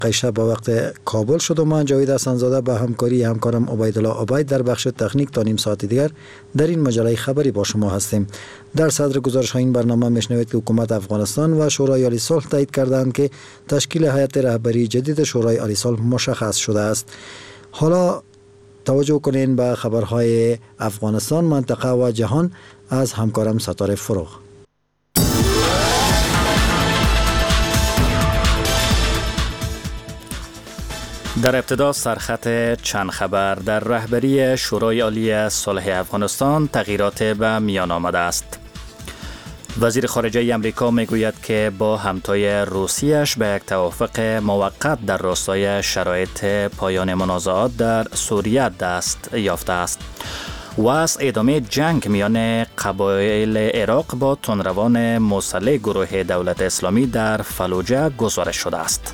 قیشه با وقت کابل شد و من جاوید حسن‌زاده به همکاری همکارم عبیدالله عبید در بخش تکنیک تا نیم ساعت دیگر در این مجله خبری با شما هستیم. در صدر گزارش این برنامه میشنوید که حکومت افغانستان و شورای عالی صلح تایید کردند که تشکیل هیئت رهبری جدید شورای عالی صلح مشخص شده است. حالا توجه کنین به خبرهای افغانستان، منطقه و جهان از همکارم ستاره فروغ. در ابتدا سرخط چند خبر. در رهبری شورای عالی صلح افغانستان تغییرات به میان آمده است. وزیر خارجه امریکا میگوید که با همتای روسیه‌اش به یک توافق موقت در راستای شرایط پایان منازعات در سوریه دست یافته است. و از ادامه جنگ میان قبایل عراق با تندروان مسلح گروه دولت اسلامی در فلوجه گزارش شده است.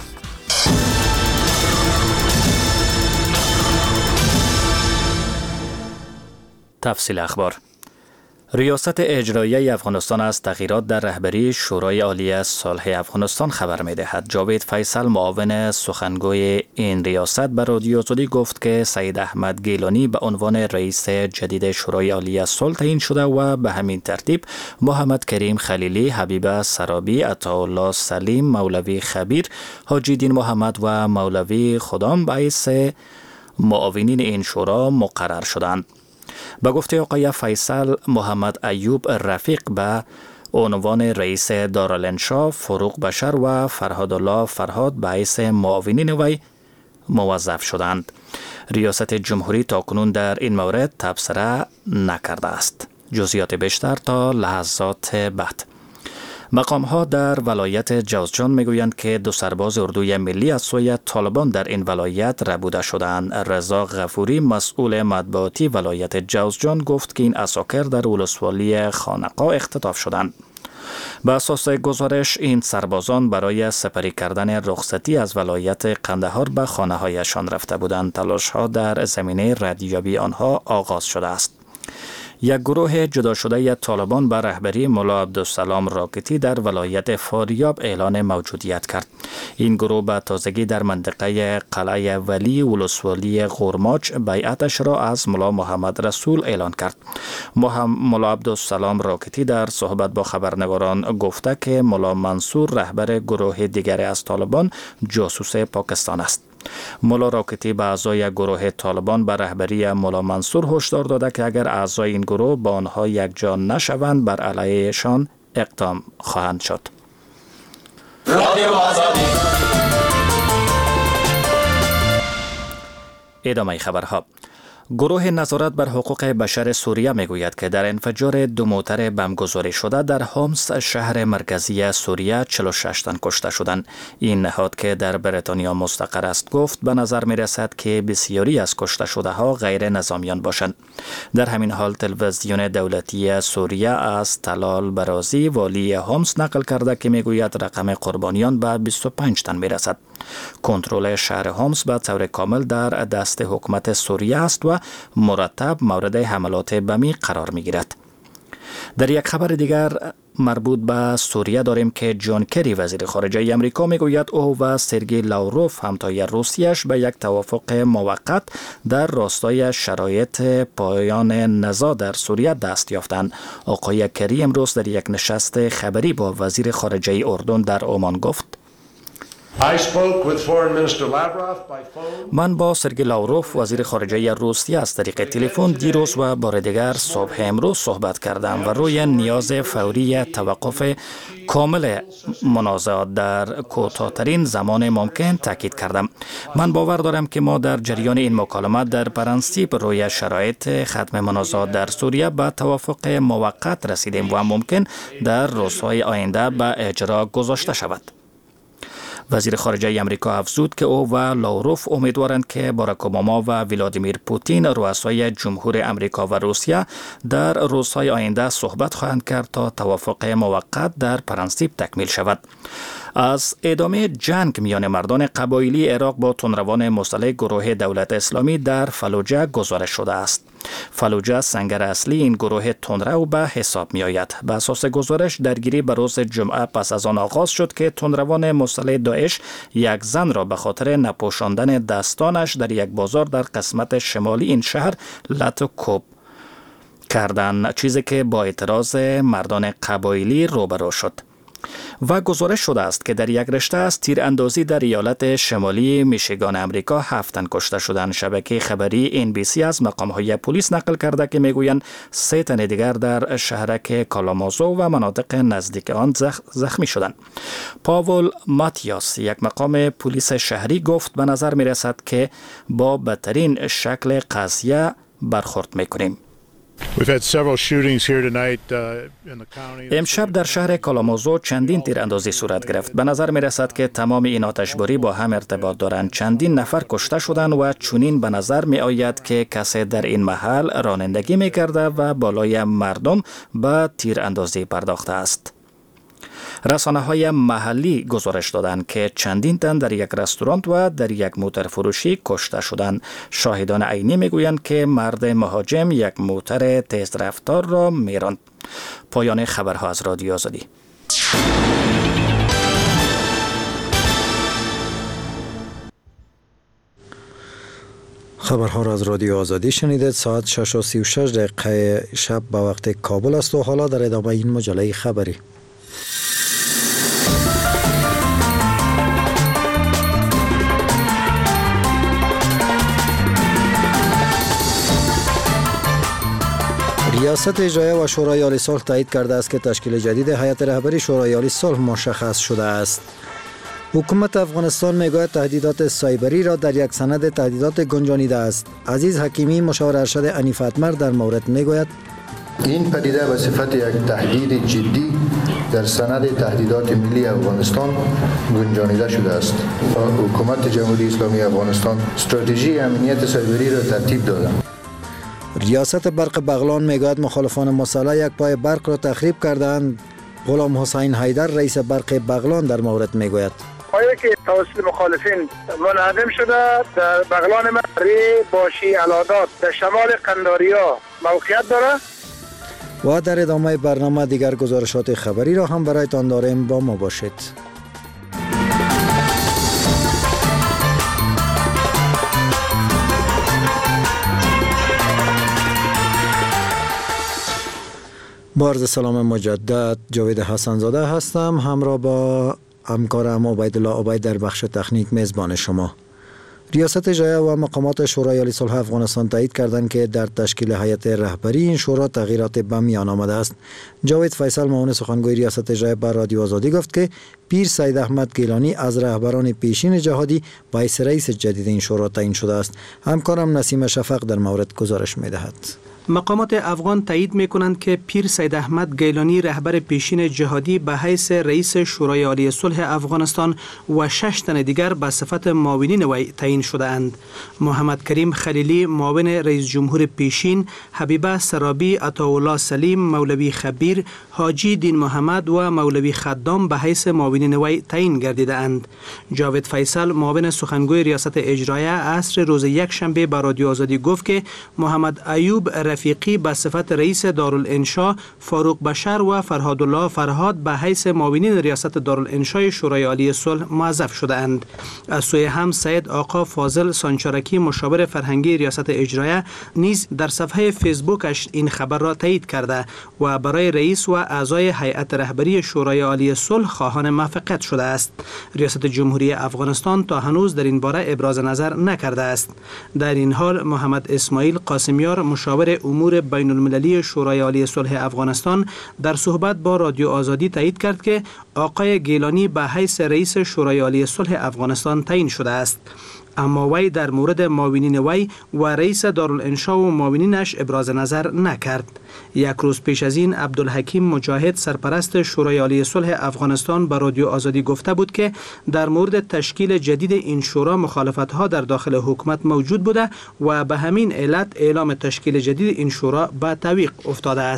تفصیل اخبار. ریاست اجرایی افغانستان از تغییرات در رهبری شورای عالی صلح افغانستان خبر می‌دهد. جاوید فیصل معاون سخنگوی این ریاست به رادیو آزادی گفت که سید احمد گیلانی به عنوان رئیس جدید شورای عالی صلح تعیین شده و به همین ترتیب محمد کریم خلیلی، حبیب سرابی، عطاالله سلیم، مولوی خبیر، حاجی دین محمد و مولوی خدام به حیث معاونین این شورا مقرر شدند. به گفته آقای فیصل، محمد ایوب رفیق به عنوان رئیس دارالانشا، فروغ بشر و فرهادالله فرهاد به حیث معاونین وی موظف شدند. ریاست جمهوری تاکنون در این مورد تبصره نکرده است. جزئیات بیشتر تا لحظات بعد. مقام‌ها در ولایت جوزجان میگویند که دو سرباز اردوی ملی از سوی طالبان در این ولایت ربوده شدند. رضا غفوری، مسئول مطبوعاتی ولایت جوزجان، گفت که این عساکر در ولسوالی خانقاه اختطاف شدند. به اساس گزارش این سربازان برای سپری کردن رخصتی از ولایت قندهار به خانه‌هایشان رفته بودند. تلاش‌ها در زمینه ردیابی آنها آغاز شده است. یک گروه جدا شده طالبان به رهبری ملا عبدالسلام راکتی در ولایت فاریاب اعلان موجودیت کرد. این گروه به تازگی در منطقه قلعه ولی ولسوالی غورماچ بیعتش را از ملا محمد رسول اعلان کرد. ملا عبدالسلام راکتی در صحبت با خبرنگاران گفته که ملا منصور رهبر گروه دیگری از طالبان جاسوس پاکستان است. ملا راکتی به اعضای گروه طالبان به رهبری ملا منصور هشدار داده که اگر اعضای این گروه با آنها یکجا نشوند بر علیهشان اقدام خواهند شد. ادامه خبرها. گروه نظارت بر حقوق بشر سوریه میگوید که در انفجار دو موتر بمبگذاری شده در هومس شهر مرکزی سوریه 46 تن کشته شدند. این نهاد که در بریتانیا مستقر است گفت به نظر می رسد که بسیاری از کشته شده ها غیر نظامیان باشند. در همین حال تلویزیون دولتی سوریه از طلال برازی والی هومس نقل کرده که میگوید رقم قربانیان به 25 تن می رسد. کنترل شهر هومس به طور کامل در دست حکومت سوریه است و مرتب مورد حملات بمی قرار می گیرد. در یک خبر دیگر مربوط به سوریه داریم که جان کری وزیر خارجه امریکا میگوید او و سرگئی لاوروف همتای روسیه‌اش به یک توافق موقت در راستای شرایط پایان نزاع در سوریه دست یافتند. آقای کری امروز در یک نشست خبری با وزیر خارجه اردن در عمان گفت: من با سرگئی لاوروف وزیر خارجه روسیه از طریق تلفن دیروز و بار دیگر صبح امروز صحبت کردم و روی نیاز فوری توقف کامل منازعات در کوتاه‌ترین زمان ممکن تاکید کردم. من باور دارم که ما در جریان این مکالمات در پرنسیپ روی شرایط ختم منازعات در سوریه به توافق موقت رسیدیم و ممکن در روزهای آینده به اجرا گذاشته شود. وزیر خارجه امریکا افزود که او و لاوروف امیدوارند که باراک اوباما و ولادیمیر پوتین رؤسای جمهور امریکا و روسیه در روزهای آینده صحبت خواهند کرد تا توافق موقت در پرنسیپ تکمیل شود. از ادامه جنگ میان مردان قبایلی عراق با تندروان مسلح گروه دولت اسلامی در فلوجه گزارش شده است. فلوجه سنگر اصلی این گروه تندرو به حساب می آید. به اساس گزارش درگیری به روز جمعه پس از آن آغاز شد که تندروان مسلح داعش یک زن را به خاطر نپوشاندن دستانش در یک بازار در قسمت شمالی این شهر لط و کوب کردند، چیزی که با اعتراض مردان قبایلی روبرو شد. و گزارش شده است که در یک رشته از تیراندازی در ایالت شمالی میشیگان امریکا 7 تن کشته شدند. شبکه خبری NBC از مقام‌های پلیس نقل کرده که میگویند 3 تن دیگر در شهرک کالامازو و مناطق نزدیک آن زخمی شدند. پاول ماتیاس، یک مقام پلیس شهری، گفت به نظر میرسد که با بدترین شکل قضیه برخورد میکنیم. امشب در شهر کالامازو چندین تیراندازی صورت گرفت. به نظر می رسد که تمام این آتشباری با هم ارتباط دارند. چندین نفر کشته شدند و چنین به نظر می آید که کسی در این محل رانندگی می کرده و بالای مردم به تیراندازی پرداخته است. رسانه‌های محلی گزارش دادند که چندین تن در یک رستوران و در یک موتر فروشی کشته شدند. شاهدان عینی میگویند که مرد مهاجم یک موتر تیز رفتار را میراند. پایان خبرها از رادیو آزادی. خبرها را از رادیو آزادی شنیدید. ساعت 6:36 شب به وقت کابل است و حالا در ادامه این مجله خبری. ریاست اجرایه و شورای عالی صلح تایید کرده است که تشکیل جدید هیئت رهبری شورای عالی صلح مشخص شده است. حکومت افغانستان میگوید تهدیدات سایبری را در یک سند تهدیدات گنجانیده است. عزیز حکیمی، مشاور ارشد انیف اتمر، در مورد میگوید این پدیده به صفت یک تهدید جدی در سند تهدیدات ملی افغانستان گنجانیده شده است. حکومت جمهوری اسلامی افغانستان استراتژی امنیت سایبری را ترتیب داده. ریاست برق بغلان میگوید مخالفان مسلح یک پای برق را تخریب کردند. غلام حسین حیدر، رئیس برق بغلان، در مورد میگوید پایه که توسط مخالفین منهدم شده در بغلان مری باشی علادات در شمال قنداریا موقعیت داره. و در ادامه برنامه دیگر گزارشات خبری را هم برایتان داریم، با ما باشید. با عرض سلام مجدد، جاوید حسن زاده هستم، همراه با همکارم عبیدالله عبید در بخش تکنیک میزبان شما. ریاست اجرایه و مقامات شورای عالی صلح افغانستان تایید کردند که در تشکیل هیئت رهبری این شورا تغییرات به میان آمده است. جاوید فیصل، معاون سخنگوی ریاست اجرایه، بر رادیو آزادی گفت که پیر سید احمد گیلانی از رهبران پیشین جهادی به حیث رئیس جدید این شورا تعیین شده است. همکارم نسیم شفق در مورد گزارش می‌دهد. مقامات افغان تایید می‌کنند که پیر سید احمد گیلانی رهبر پیشین جهادی به حیث رئیس شورای عالی صلح افغانستان و 6 تن دیگر به صفت معاونین وی تعیین شده‌اند. محمد کریم خلیلی معاون رئیس جمهور پیشین، حبیبه سرابی، عطاالله سلیم، مولوی خبیر، حاجی دین محمد و مولوی خدام به حیث معاونین وی تعیین گردیده‌اند. جاوید فیصل، معاون سخنگوی ریاست اجرایه، عصر روز یکشنبه به رادیو آزادی گفت که محمد ایوب رفیقی به صفت رئیس دارالانشا، فاروق بشر و فرهادالله فرهاد به حیث معاونین ریاست دارالانشای شورای عالی صلح موظف شده‌اند. از سوی هم سید آقا فاضل سانچارکی، مشاور فرهنگی ریاست اجرایه، نیز در صفحه فیسبوکش این خبر را تایید کرده و برای رئیس و اعضای هیئت رهبری شورای عالی صلح خواهان موفقیت شده است. ریاست جمهوری افغانستان تا هنوز در این باره ابراز نظر نکرده است. در این حال محمد اسماعیل قاسمیار، مشاور امور بین المللی شورای عالی صلح افغانستان، در صحبت با رادیو آزادی تایید کرد که آقای گیلانی به حیث رئیس شورای عالی صلح افغانستان تعیین شده است. اما وی در مورد معاونین وی و رئیس دارالانشا و معاونینش ابراز نظر نکرد. یک روز پیش از این عبدالحکیم مجاهد، سرپرست شورای عالی صلح افغانستان، به رادیو آزادی گفته بود که در مورد تشکیل جدید این شورا مخالفت‌ها در داخل حکومت موجود بوده و به همین علت اعلام تشکیل جدید این شورا به تعویق افتاده است.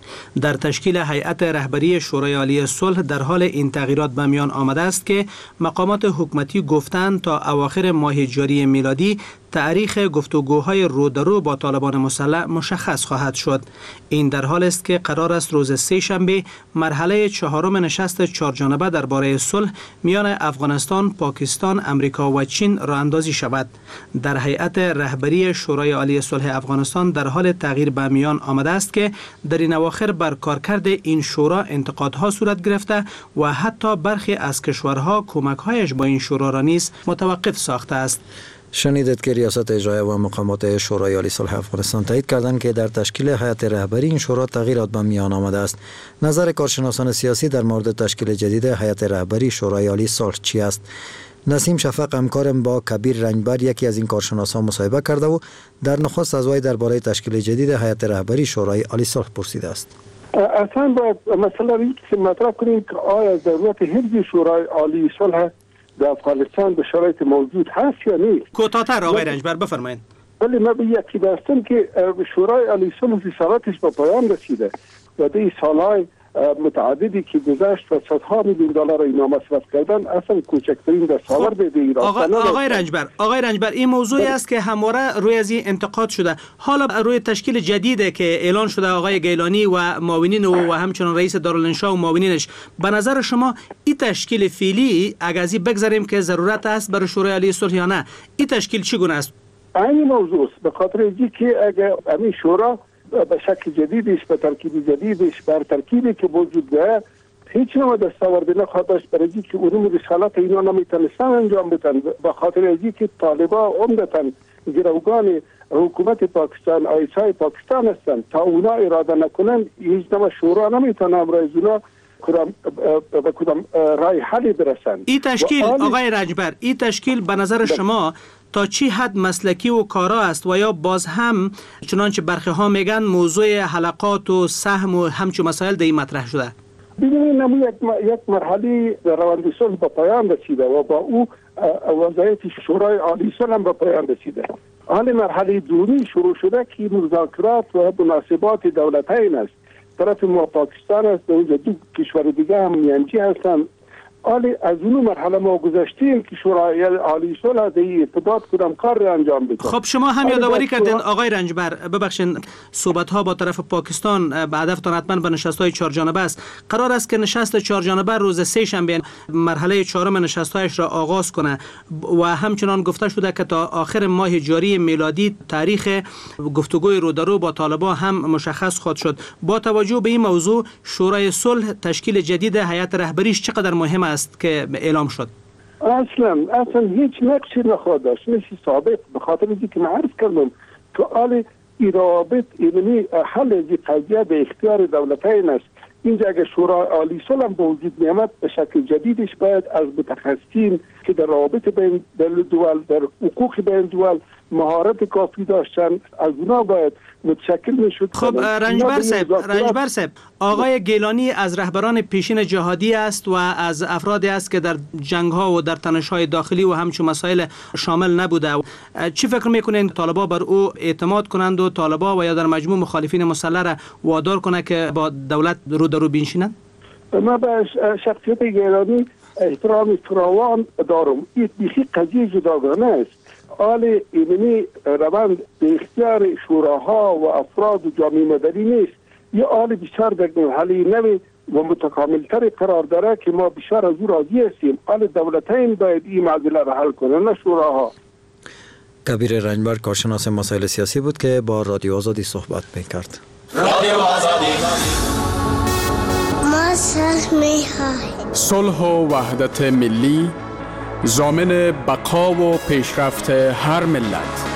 در تشکیل هیئت رهبری شورای عالی صلح در حال این تغییرات به میان آمده است که مقامات حکومتی گفتند تا اواخر ماه جاری میلادی تاریخ گفتگوهای رو در رو با طالبان مسلح مشخص خواهد شد. این در حال است که قرار است روز سه شنبه مرحله چهارم نشست چهارجانبه درباره صلح میان افغانستان، پاکستان، امریکا و چین راه اندازی شود. در هیئت رهبری شورای عالی صلح افغانستان در حال تغییر به میان آمده است که در این اواخر بر کارکرد این شورا انتقادها صورت گرفته و حتی برخی از کشورها کمک‌هایش با این شورا را نیز متوقف ساخته است. شنیدید که ریاست اجرایی و مقامات شورای عالی صلح افغانستان تایید کردند که در تشکیل هیئت رهبری این شورا تغییرات به میان آمده است. نظر کارشناسان سیاسی در مورد تشکیل جدید هیئت رهبری شورای عالی صلح چی است؟ نسیم شفق همکارم با کبیر رنجبر یکی از این کارشناسان مصاحبه کرده و در نخست از وی درباره تشکیل جدید هیئت رهبری شورای عالی صلح پرسیده است. اصلا باید مثلا این که مطرح کنیم که آیا ضرورت حزب شورای عالی صلح در افغانستان به شرایط موجود هست یا نیست؟ کوتاه‌تر آقای رنجبر بفرمایید. ولی من به یکی داشتم که شورای عالی صلح رسالتش به پایان رسیده و در این سالهای متعددی که گذشت و صدها میلیون دلار اینا مصرف کردن اصلا کوچکترین دستاورد در ایران. آقای رنجبر این موضوعی است که همواره روی از این انتقاد شده. حالا روی تشکیل جدیدی که اعلان شده آقای گیلانی و معاونین و همچنان رئیس دارالانشا و معاونینش، به نظر شما این تشکیل فعلی اگر از بگذاریم که ضرورت است برای شورای عالی صلح یا نه، این تشکیل چگونه است؟ این موضوع است به خاطر اینکه اگر همین شورا به شکل جدیدش، به ترکیب جدیدش، بر ترکیبی که وجود داره هیچ نوع دستاوردی نخواهد داشت، برای اینکه علوم رسالت اینا نمیتونستن انجام بدن. به خاطر اینکه طالبان عمدتاً گروگان حکومت پاکستان، آیسای پاکستان هستند، تا اونا اراده نکنن هیچ نوع شورا نمیتونه امروز اونا به کدام رای حلی برسن. این تشکیل آقای رنجبر، این تشکیل به نظر شما تا چی حد مسلکی و کارا است و یا باز هم چنانچه برخی ها میگن موضوع حلقات و سهم و همچون مسائل در این مطرح شده؟ ببینید نمو یک مرحله روند صلح به پایان رسیده و با او وضعیت شورای عالی صلح هم به پایان رسیده. حال مرحله دومی شروع شده که مذاکرات و مناسبات دولتین است. طرف ما پاکستان است، دو کشور دیگه هم میانجی هستند. حالی از اون مرحله ما گذشتیم که شورای عالی صلح در ارتباط کدام کار را انجام بده. خب شما هم یادآوری کردین آقای رنجبر، ببخشید صحبت ها با طرف پاکستان به هدفتان حتما به نشست های چهارجانبه است. قرار است که نشست چهارجانبه روز سه شنبه مرحله چهارم نشست هایش را آغاز کنه و همچنان گفته شده که تا آخر ماه جاری میلادی تاریخ گفتگوی رو در رو با طالبان هم مشخص خواهد شد. با توجه به این موضوع شورای صلح تشکیل جدید هیئت رهبریش چقدر مهم است که اعلام شد؟ اصلا هیچ نقشی نخواهد داشت، مثل سابق، به خاطر اینکه من عرض کردم که حال رابط علمی حل این قضیه به اختیار دولتین است. اینجا اگر شورای عالی صلح به وجود میامد به شکل جدیدش باید از متخصصین که در روابط بین دول، در حقوق بین دول مهارت کافی داشتن، از اونا باید متشکل میشد. خب رنجبر صاحب، آقای گیلانی از رهبران پیشین جهادی است و از افرادی است که در جنگ ها و در تنش های داخلی و همچون مسائل شامل نبوده. چی فکر میکنین طالبا بر او اعتماد کنند و طالبا و یا در مجموع مخالفین مسلح را وادار کنه که با دولت رو در رو بنشینند؟ من به شخصیت گیلانی احترام فراوان دارم. این بیخی قضیه جداگانه است. حال اینمی روند به اختیار شوراها و افراد و جامعه مدنی نیست. یه حال بسیار در مرحله نوی و متکاملتر قرار داره که ما بسیار از او راضی هستیم. حال دولتین باید این معضله را حل کنه، نه شوراها. کبیر رنجبر کارشناس مسائل سیاسی بود که با رادیو آزادی صحبت میکرد. رادیو آزادی ما صلح و وحدت ملی ضامن بقا و پیشرفت هر ملت.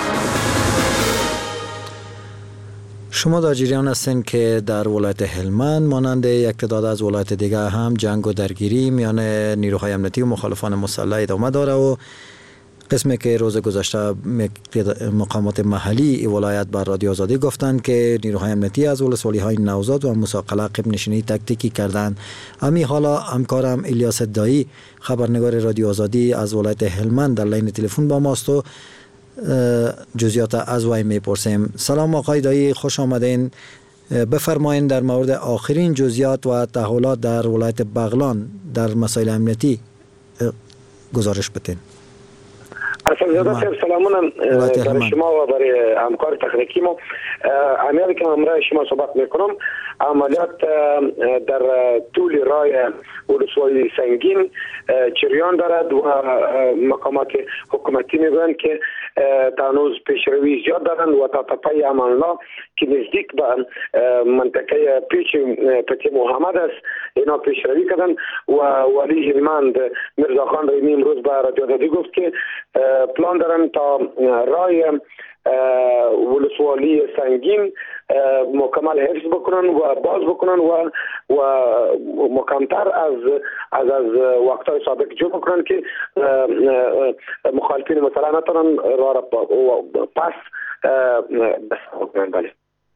شما در جریان هستین که در ولایت هلمند مانند یک تعداد از ولایت دیگر هم جنگ و درگیری میان نیروهای امنیتی و مخالفان مسلح ادامه داره و قسمی که روز گذشته مقامات محلی ولایت بر رادیو آزادی گفتند که نیروهای امنیتی از ولسوالی‌های نوزاد و مساقله عقب نشینی تکتیکی کردند. امی حالا همکارم الیاس دایی خبرنگار رادیو آزادی از ولایت هلمند در لین تلفن با ماست و جزئیات از وی میپرسیم. سلام آقای دایی، خوش آمدین. بفرمایید در مورد آخرین جزئیات و تحولات در ولایت بغلان در مسائل امنیتی گزارش بدین. سلامون برای شما و برای همکار تکنیکی ما. عملی که همراه شما صحبت میکنم، عملیات در طول راه ولسوالی سنگین جریان دارد و مقامات حکومتی میگویند که تانوز پیشروی زیاد دارند و تا تپه امان الله که نزدیک به منطقه پیچ پتی محمد است اینا پیشروی کردند و ولی هلمند میرزاخان رحیمی امروز به رادیو آزادی گفت که پلان دارن تا راه ولسوالی سنگین مکمل حفظ بکنن و باز بکنن و مکمتر از وقتهای سابق جو بکنن که مخالفین مثلا نتونن راه را پس بس بکنن. بله.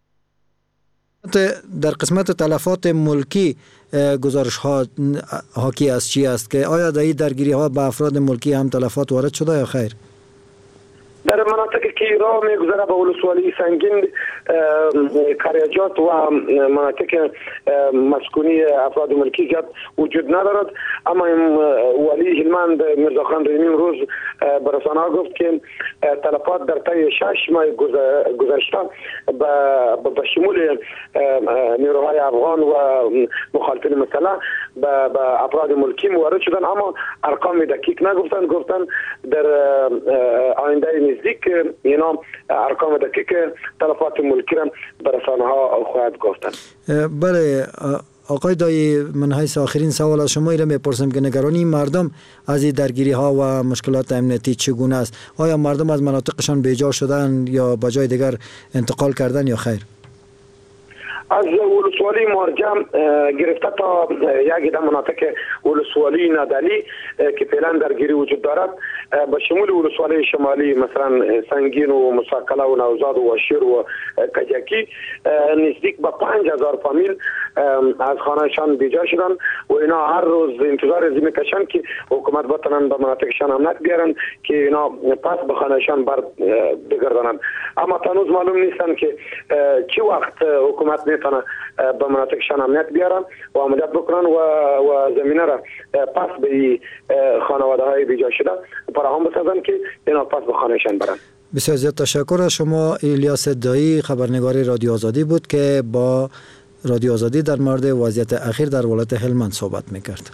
در قسمت تلفات ملکی گزارش ها حاکی از چی است که آیا در این درگیری ها به افراد ملکی هم تلفات وارد شده یا خیر؟ در مناطقی که راه میگذره به ولسوالی سنگین قریجات و مناطق مسکونی افراد ملکی زیاد وجود ندارد، اما ولی هلمند میرزاخان رحیمی امروز به رسانه‌ها گفت که تلفات در طی 6 ماه گذشته به شمول نیروهای افغان و مخالفین مسلح به افراد ملکی وارد شدن، اما ارقام دقیق نگفتن. گفتن در آینده نزدیک اینا ارقام دقیق تلفات ملکی را به رسانه‌ها خواهد گفتن. بله آقای دایی، من حیث آخرین سوال از شما را میپرسم که نگرانی مردم از این درگیری ها و مشکلات امنیتی چگونه است؟ آیا مردم از مناطقشان بیجا شدن یا به جای دیگر انتقال کردن یا خیر؟ از ولسوالی مارجم گرفته تا یک عده مناطق ولسوالی نادلی که فعلا درگیری وجود دارد به شمول ولسوالی شمالی مثلا سنگین و مساکله و نوزاد و شیر و کجکی نزدیک به 5000 فامیل از خانهشان بیجا شدن و اینا هر روز انتظار از میکشن که حکومت بتونن به مناطقشان امنیت بیارن که اینا پس به خانهشان بر بگردانند، اما تنوز معلوم نیستن که چه وقت حکومت میتونه به مناطقشان امنیت بیارن و عملیات بکنن و زمینه را پس به خانواده های بیجا شده فراهم بسازن که اینا پس به خانهشان برن. بسیار زیاد تشکر از شما. الیاس دایی، خبرنگار رادیو آزادی بود که با رادیو آزادی در مورد وضعیت اخیر در ولایت هلمند صحبت میکرد.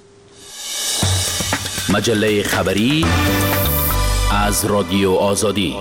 مجله خبری از رادیو آزادی.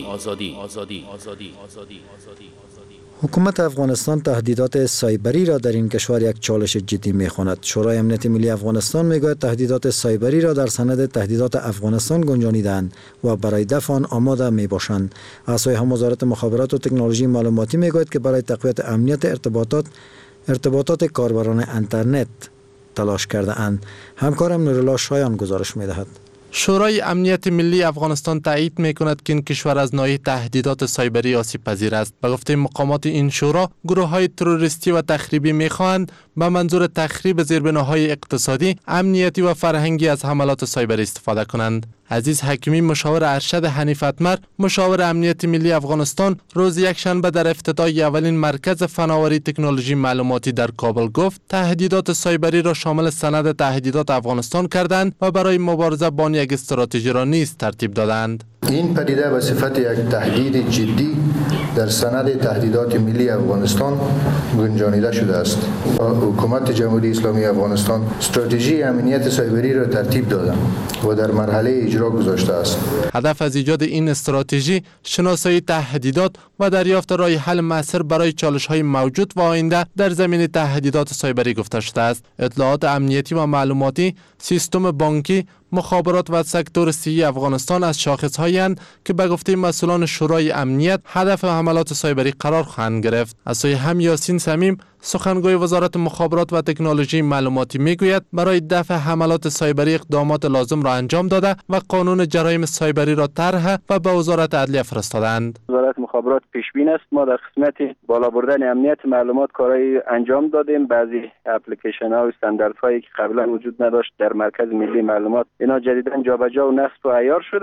حکومت افغانستان تهدیدات سایبری را در این کشور یک چالش جدی می‌خواند. شورای امنیت ملی افغانستان میگوید تهدیدات سایبری را در سند تهدیدات افغانستان گنجانیدند و برای دفع آن آماده میباشند. اعضای هم وزارت مخابرات و تکنولوژی معلوماتی میگوید که برای تقویت امنیت ارتباطات کاربران اینترنت تلاش کرده اند. همکارم نورالله شایان گزارش می‌دهد. شورای امنیت ملی افغانستان تایید می‌کند که این کشور از ناحیه تهدیدات سایبری آسیب پذیر است. به گفته مقامات این شورا، گروه‌های تروریستی و تخریبی می‌خواهند به منظور تخریب زیربناهای اقتصادی، امنیتی و فرهنگی از حملات سایبری استفاده کنند. عزیز حکیمی، مشاور ارشد حنیف اتمر، مشاور امنیت ملی افغانستان، روز یکشنبه در افتتاح اولین مرکز فناوری تکنولوژی معلوماتی در کابل گفت تهدیدات سایبری را شامل سند تهدیدات افغانستان کردند و برای مبارزه با آن یک استراتژی را نیز ترتیب دادند. این پدیده به صفت یک تهدید جدی در سند تهدیدات ملی افغانستان گنجانیده شده است. حکومت جمهوری اسلامی افغانستان استراتژی امنیت سایبری را ترتیب داده و در مرحله اجرا گذاشته است. هدف از ایجاد این استراتژی شناسایی تهدیدات و دریافت راه حل مؤثر برای چالش‌های موجود و آینده در زمینه تهدیدات سایبری گفته شده است. اطلاعات امنیتی و معلوماتی، سیستم بانکی، مخابرات و سکتور صحی افغانستان از شاخص‌هایی اند که به گفته مسئولان شورای امنیت هدف حملات سایبری قرار خواهند گرفت. از سوی هم یاسین صمیم، سخنگوی وزارت مخابرات و تکنولوژی معلوماتی میگوید برای دفع حملات سایبری اقدامات لازم را انجام داده و قانون جرایم سایبری را طرح و به وزارت عدلیه فرستادند. وزارت مخابرات پیشبین است. ما در قسمت بالا بردن امنیت معلومات کارهای انجام دادیم. بعضی اپلیکیشن ها و استانداردهایی که قبلا وجود نداشت در مرکز ملی معلومات اینا جدیداً جابجا و نصب و عیار شده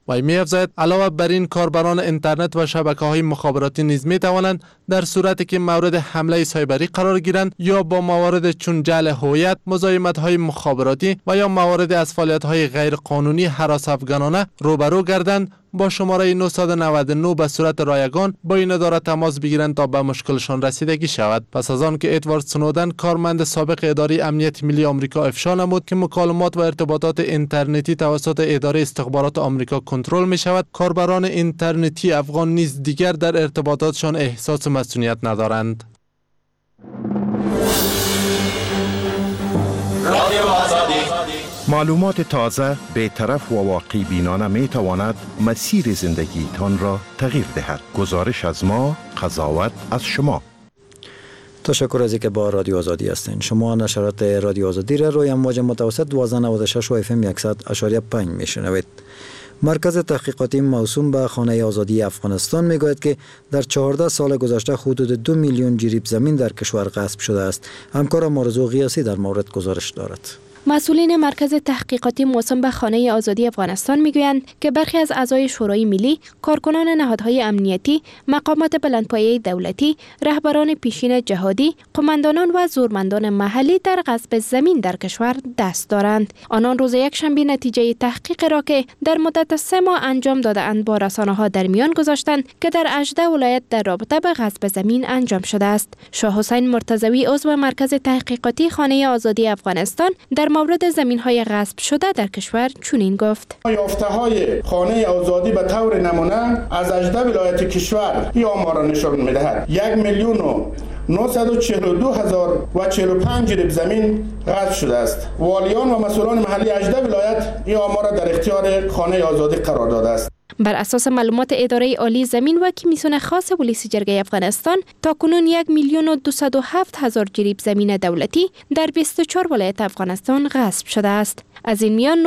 و می‌افزاید علاوه بر این کاربران اینترنت و شبکه‌های مخابراتی نیز می‌توانند در صورتی که مورد حمله سایبری قرار گیرند یا با موارد چون جعل هویت، مزاحمت‌های مخابراتی و یا موارد از فعالیت‌های غیرقانونی هراس افغانانه روبرو گردند، با شماره 999 به صورت رایگان با این اداره تماس بگیرند تا به مشکلشان رسیدگی شود. پس از آن که ادوارد سنودن، کارمند سابق اداره امنیت ملی آمریکا، افشا نمود که مکالمات و ارتباطات اینترنتی توسط اداره استخبارات آمریکا کنترل می شود، کاربران اینترنتی افغان نیز دیگر در ارتباطاتشان احساس مسئولیت ندارند. معلومات تازه، بی‌طرف و واقعی بینانه می تواند مسیر زندگی تان را تغییر دهد. گزارش از ما، قضاوت از شما. تشکر از اینکه با رادیو آزادی هستین. شما نشرات رادیو آزادی را روی امواج متوسط 1296 و FM 100.5 میشنوید. مرکز تحقیقاتی موسوم به خانه آزادی افغانستان میگوید که در 14 سال گذشته حدود 2 میلیون جریب زمین در کشور غصب شده است. همکارم آرزو غیاثی در مورد گزارش دارد. مسئولین مرکز تحقیقاتی موسوم به خانه آزادی افغانستان میگویند که برخی از اعضای شورای ملی، کارکنان نهادهای امنیتی، مقامات بلندپایه دولتی، رهبران پیشین جهادی، قماندانان و زورمندان محلی در غصب زمین در کشور دست دارند. آنان روز یکشنبه نتیجه تحقیق را که در مدت 3 ماه انجام داده‌اند با رسانه‌ها در میان گذاشتند که در 18 ولایت در رابطه به غصب زمین انجام شده است. شاه حسین مرتضوی، عضو مرکز تحقیقاتی خانه آزادی افغانستان، در مورد زمین‌های غصب شده در کشور چنین گفت: یافته‌های خانه آزادی به طور نمونه از 18 ولایت کشور این آمار را نشان می‌دهد. 1,942,045 جریب زمین غصب شده است. والیان و مسئولان محلی 18 ولایت این آمار را در اختیار خانه آزادی قرار داده است. بر اساس معلومات اداره عالی زمین و کمیسیون خاص پلیس جرگه افغانستان، تاکنون 1,207,000 جریب زمین دولتی در 24 ولایت افغانستان غصب شده است. از این میان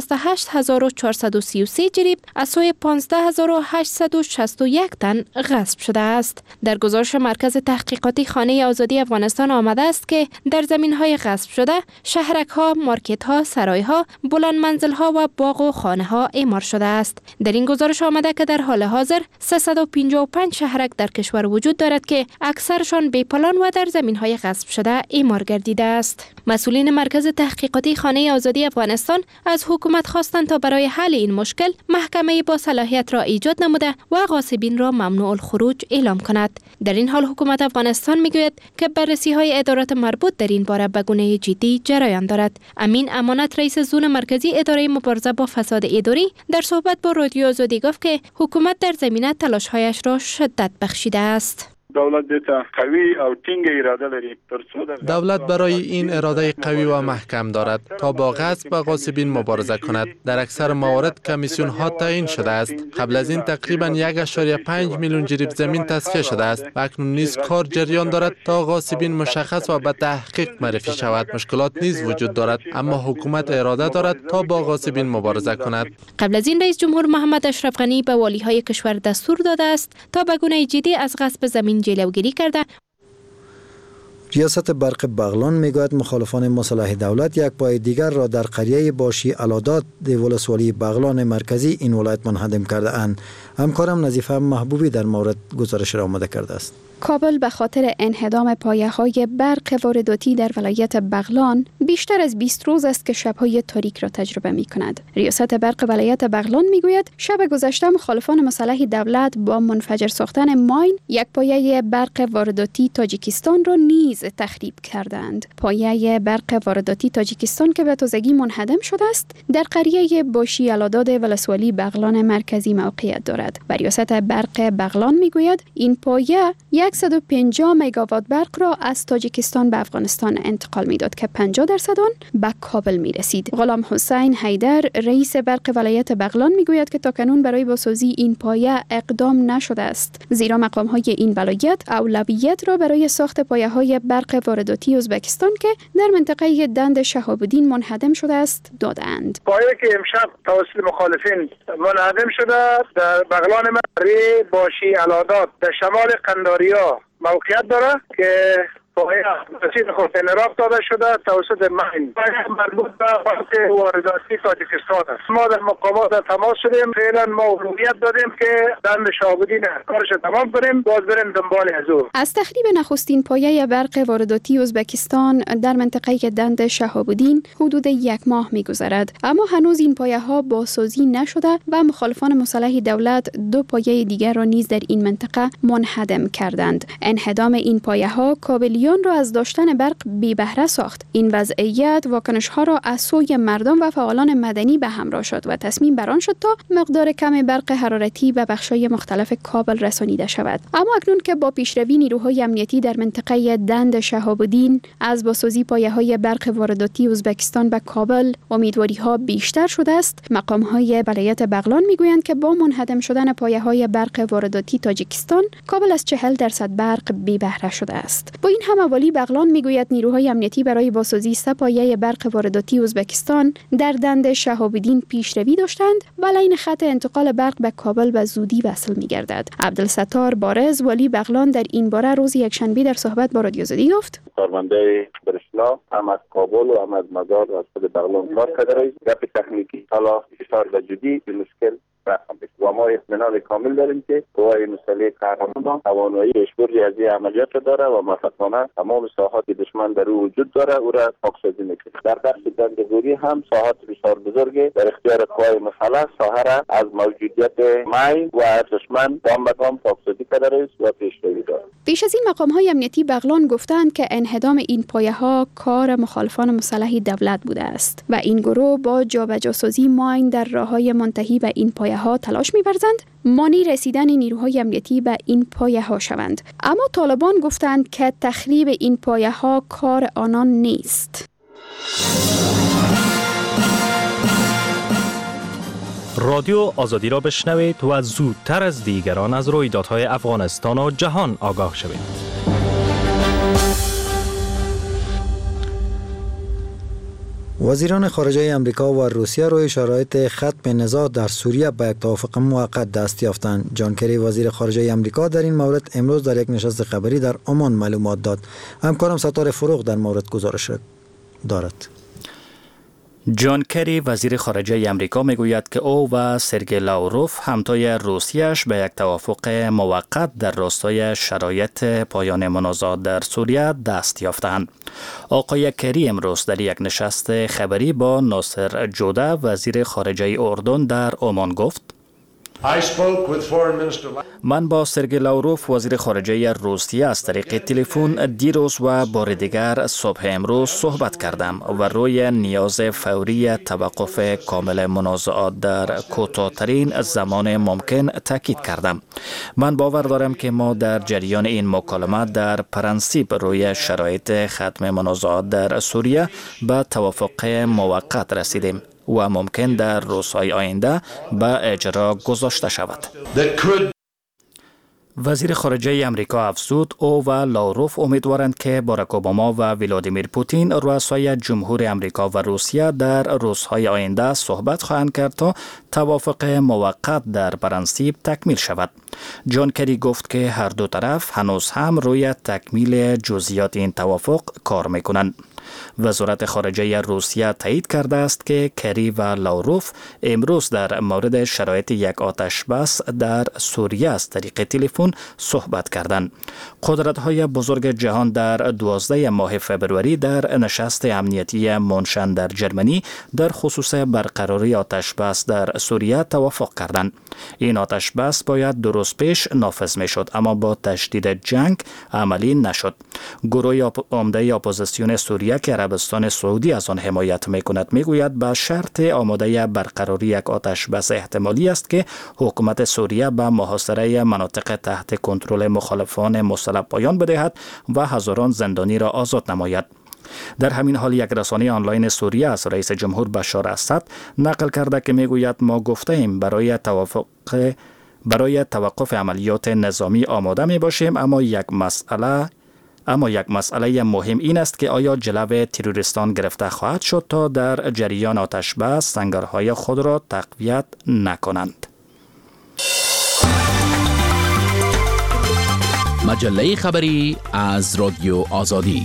968,433 جریب از سوی 15,861 تن غصب شده است. در گزارش مرکز تحقیقاتی خانه آزادی افغانستان آمده است که در زمین‌های غصب شده، شهرک‌ها، مارکت‌ها، سرای‌ها، بلند منزل‌ها و باغ و خانه‌ها اعمار شده است. در این گزارش آمده که در حال حاضر 355 شهرک در کشور وجود دارد که اکثرشان بی پلان و در زمین‌های غصب شده اعمار گردیده است. مسئولین مرکز تحقیقاتی خانه آزادی افغانستان از حکومت خواستند تا برای حل این مشکل محکمه با صلاحیت را ایجاد نموده و غاصبین را ممنوع الخروج اعلام کند. در این حال حکومت افغانستان میگوید که بررسی‌های ادارات مربوط در این باره به گونه جدی جریان دارد. امین امانت، رئیس زون مرکزی اداره مبارزه با فساد اداری، در صحبت با رادیو آزادی گفت که حکومت در زمینه تلاش‌هایش را شدت بخشیده است. دولت برای این اراده قوی و محکم دارد تا با غصب و غاصبین مبارزه کند. در اکثر موارد کمیسیون ها تعیین شده است. قبل از این تقریبا 1.5 میلیون جریب زمین تصفیه شده است و اکنون نیز کار جریان دارد تا غاصبین مشخص و به تحقیق معرفی شود. مشکلات نیز وجود دارد، اما حکومت اراده دارد تا با غاصبین مبارزه کند. قبل از این رئیس جمهور محمد اشرف غنی به والی‌های کشور دستور داده است تا به گونه جدی از غصب زمین جلوگیری کرده. ریاست برق بغلان میگوید مخالفان مصالح دولت یک پای دیگر را در قریه باشی علادات ولسوالی بغلان مرکزی این ولایت منهدم کرده اند. همکارم نظیفه محبوبی در مورد گزارش را آماده کرده است. کابل به خاطر انهدام پایه‌های برق وارداتی در ولایت بغلان بیشتر از 20 روز است که شب‌های تاریک را تجربه می‌کند. ریاست برق ولایت بغلان میگوید شب گذشته مخالفان مصالح دولت با منفجر ساختن ماین یک پایه برق وارداتی تاجیکستان را نیز تخریب کردند. پایه برق وارداتی تاجیکستان که به تازگی منهدم شده است، در قریه باشی علاداد ولسوالی بغلان مرکزی موقعیت دارد. ریاست برق بغلان میگوید این پایه 150 مگاوات برق را از تاجیکستان به افغانستان انتقال میداد که 50% آن به کابل میرسید. غلام حسین حیدر، رئیس برق ولایت بغلان میگوید که تاکنون برای بازسازی این پایه اقدام نشده است، زیرا مقام‌های این ولایت اولویت را برای ساخت پایه‌های برق وارداتی ازبکستان که در منطقه دند شهاب الدین منهدم شده است دادند. پایه‌ای که امشب توسط مخالفین منهدم شده در بغلان مری باشی علادات در شمال قنداریا موقعیت داره که پایه مسیر حسین راه داده شده توسط مین. پایه مربوط به بانک وارداتی تاجیکستان است. ما در مقامات تماس شدیم، فعلا ما اولویت دادیم که دند شهاب‌الدین کارش تمام کنیم، باز بریم دنبال از او. از تخریب نخستین پایه برق وارداتی ازبکستان در منطقه دند شهاب‌الدین حدود 1 ماه می‌گذرد، اما هنوز این پایه‌ها بازسازی نشده و مخالفان مسلح دولت 2 پایه دیگر را نیز در این منطقه منهدم کردند. انهدام این پایه‌ها کابلیان را از داشتن برق بی بهره ساخت. این وضعیت واکنش‌ها را از سوی مردم و فعالان مدنی به همراه شد و تصمیم بر آن شد تا مقدار کم برق حرارتی به بخش‌های مختلف کابل رسانیده شود. اما اکنون که با پیشروی نیروهای امنیتی در منطقه دند شهاب‌الدین از بازسازی پایه‌های برق وارداتی ازبکستان به کابل امیدواری‌ها بیشتر شده است، مقام‌های ولایت بغلان می‌گویند که با منهدم شدن پایه‌های برق وارداتی تاجیکستان، کابل از 40% برق بی بهره شده است. با این همه بغلان می‌گوید نیروهای امنیتی برای بازسازی 3 پایه برق وارداتی ازبکستان در دند شهاب‌الدین پیشروی داشتند و لین خط انتقال برق به کابل به زودی وصل می‌گردد. عبدالستار بارز ولی بغلان در این باره روز یکشنبه در صحبت با رادیو آزادی گفت: کارمنده برشنا هم از کابل و هم از مزار و از خود بغلان کار کرده، گپ تکنیکی حالا اشتغال به جدی به مشکل و ما اطمینان کامل داریم که قوای مسلح قهرمان توانایی پیشبرد از این عملیات داره و مفصلانه تمام ساحات دشمن در او وجود داره، او را پاکسازی میکنه. در بخش دندگوری هم ساحات بسیار بزرگی در اختیار قوای مسلح ساحه را از موجودیت مین و دشمن گام به گام پاکسازی کرده است و پیشروی داره. پیش از این مقام‌های امنیتی بغلان گفتند که انهدام این پایه‌ها کار مخالفان مسلح دولت بوده است و این گروه با جابجاسازی ماین در راه‌های منتهی به این پایه‌ها تلاش می‌ورزند مانع رسیدن نیروهای امنیتی به این پایه‌ها شوند. اما طالبان گفتند که تخریب این پایه‌ها کار آنان نیست. رادیو آزادی را بشنوید و زودتر از دیگران از رویدادهای افغانستان و جهان آگاه شوید. وزیران خارجه امریکا و روسیه روی شرایط ختم نزاع در سوریه به یک توافق موقت دست یافتند. جان کری وزیر خارجه امریکا در این مورد امروز در یک نشست خبری در عمان معلومات داد. همکارم ستاره فروغ در مورد گزارش دارد. جان کری وزیر خارجه امریکا میگوید که او و سرگئی لاوروف همتای روسیه‌اش به یک توافق موقت در راستای شرایط پایان منازعات در سوریه دست یافتند. آقای کری امروز در یک نشست خبری با ناصر جوده وزیر خارجه اردن در عمان گفت: من با سرگئی لاوروف وزیر خارجه روسیه از طریق تلفن دیروز و بار دیگر صبح امروز صحبت کردم و روی نیاز فوری توقف کامل منازعات در کوتاه‌ترین زمان ممکن تاکید کردم. من باور دارم که ما در جریان این مکالمات در پرنسیپ روی شرایط ختم منازعات در سوریه به توافق موقت رسیدیم و ممکن در روزهای آینده به اجرا گذاشته شود. وزیر خارجه امریکا افزود او و لاوروف امیدوارند که باراک اوباما و ولادیمیر پوتین رؤسای جمهور امریکا و روسیه در روزهای آینده صحبت خواهند کرد تا توافق موقت در پرنسیپ تکمیل شود. جان کری گفت که هر دو طرف هنوز هم روی تکمیل جزئیات این توافق کار میکنند. وزارت خارجه روسیه تایید کرده است که کری و لاوروف امروز در مورد شرایط یک آتش بس در سوریه از طریق تلفن صحبت کردند. قدرت‌های بزرگ جهان در 12 ماه فبروری در نشست امنیتی مونشن در جرمنی در خصوص برقراری آتش بس در سوریه توافق کردند. این آتش بس باید 2 روز پیش نافذ میشد، اما با تشدید جنگ عملی نشد. گروه عمده اپوزیسیون سوریه که عربستان سعودی از آن حمایت میکند میگوید به شرط آماده برقراری یک آتش بس احتمالی است که حکومت سوریه به محاصره مناطق تحت کنترل مخالفان مسلح پایان بدهد و هزاران زندانی را آزاد نماید. در همین حال یک رسانه آنلاین سوریه از رئیس جمهور بشار اسد نقل کرده که میگوید ما گفته ایم برای توقف عملیات نظامی آماده می باشیم، اما یک مسئله مهم این است که آیا جلو تروریستان گرفته خواهد شد تا در جریان آتش بس سنگرهای خود را تقویت نکنند. مجله خبری از رادیو آزادی.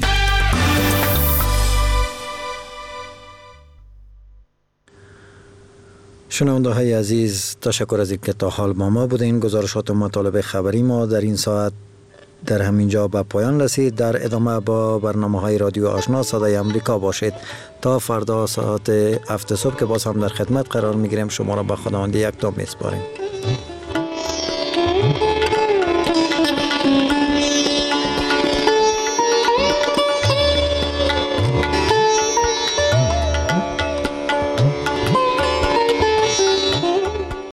شنونده های عزیز، تشکر از اینکه تا حال با ما بودین. گزارشات و مطالب خبری ما در این ساعت در همین جا به پایان رسید. در ادامه با برنامه های رادیو آشنا صدای امریکا باشید. تا فردا ساعت 7 صبح که باز هم در خدمت قرار میگیریم. شما را به خداوند یکتا میسپاریم.